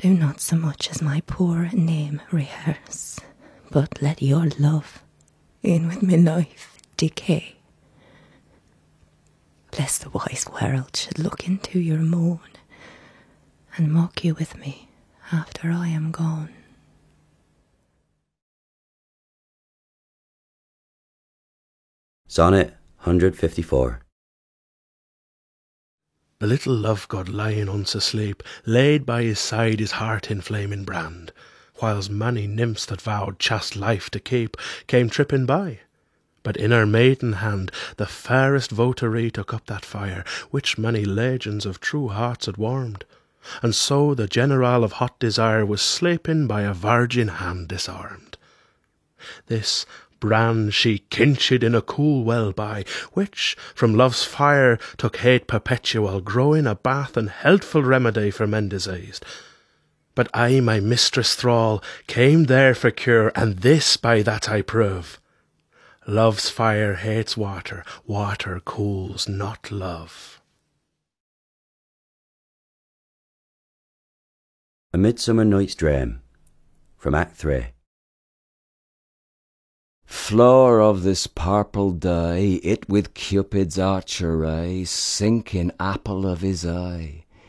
do not so much as my poor name rehearse, but let your love in with my life decay. Lest the wise world should look into your moan and mock you with me after I am gone. Sonnet 154. The little love god lying unto sleep, laid by his side his heart in flaming brand, whiles many nymphs that vowed chaste life to keep came tripping by. But in her maiden hand the fairest votary took up that fire, which many legions of true hearts had warmed. And so the general of hot desire was slapen by a virgin hand disarmed. This brand she quenched in a cool well by, which from love's fire took hate perpetual, growing a bath and healthful remedy for men diseased. But I, my mistress thrall, came there for cure, and this by that I prove: love's fire hates water, water cools not love. A Midsummer Night's Dream, from Act 3. Flower of this purple dye, it with Cupid's archery, sinking apple of his eye.